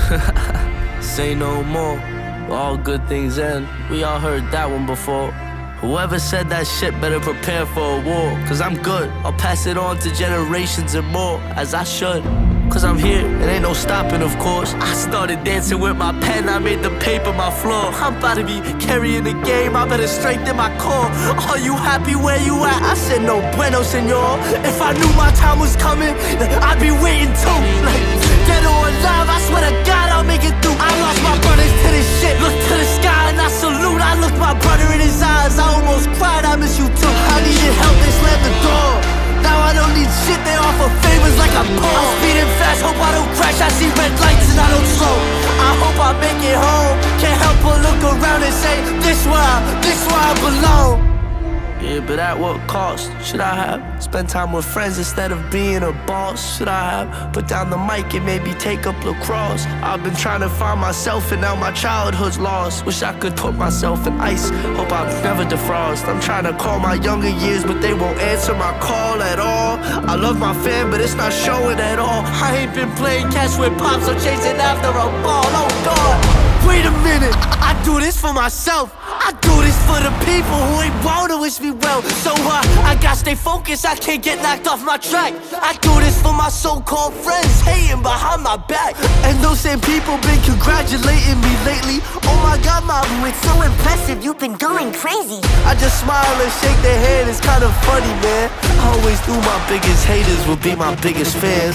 Say no more, all good things end. We all heard that one before. Whoever said that shit better prepare for a war. Cause I'm good, I'll pass it on to generations and more, as I should. Cause I'm here, it ain't no stopping of course. I started dancing with my pen, I made the paper my floor. I'm about to be carrying the game, I better strengthen my core. Are you happy where you at? I said no bueno senor. If I knew my time was coming, then I'd be waiting too. Like, dead or alive, I swear to God I'll make it through. I lost my brothers to this shit, look to the sky and I salute. I looked my brother in his eyes, I almost cried, I miss you too. I needed help, they slammed the door. Now I don't need shit, they offer favors like I'm poor. I'm speeding fast, hope I don't crash. I see red lights and I don't slow. I hope I make it home. Can't help but look around and say, this where I belong. Yeah, but at what cost? Should I have spent time with friends instead of being a boss? Should I have put down the mic and maybe take up lacrosse? I've been trying to find myself and now my childhood's lost. Wish I could put myself in ice, hope I never defrost. I'm trying to call my younger years but they won't answer my call at all. I love my fam but it's not showing at all. I ain't been playing catch with pops, I'm chasing after a ball. Oh God, wait a minute, I do this for myself. I do this for the people who ain't wanna wish me well. So I gotta stay focused, I can't get knocked off my track. I do this for my so-called friends hating behind my back. And those same people been congratulating me lately. Oh my God, Mabu, it's so impressive, you've been going crazy. I just smile and shake their hand, it's kind of funny, man. I always knew my biggest haters would be my biggest fans.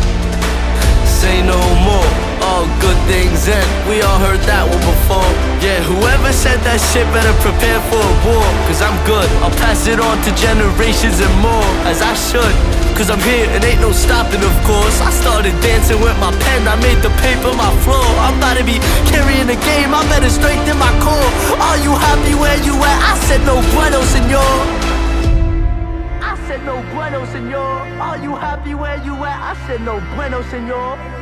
Say no more, all good things end. We all heard that one before. Yeah, whoever said that shit better prepare for a war. Cause I'm good, I'll pass it on to generations and more, as I should. Cause I'm here, it ain't no stopping of course. I started dancing with my pen, I made the paper my floor. I'm about to be carrying the game, I better strengthen my core. Are you happy where you at? I said no bueno senor. I said no bueno senor. Are you happy where you at? I said no bueno senor.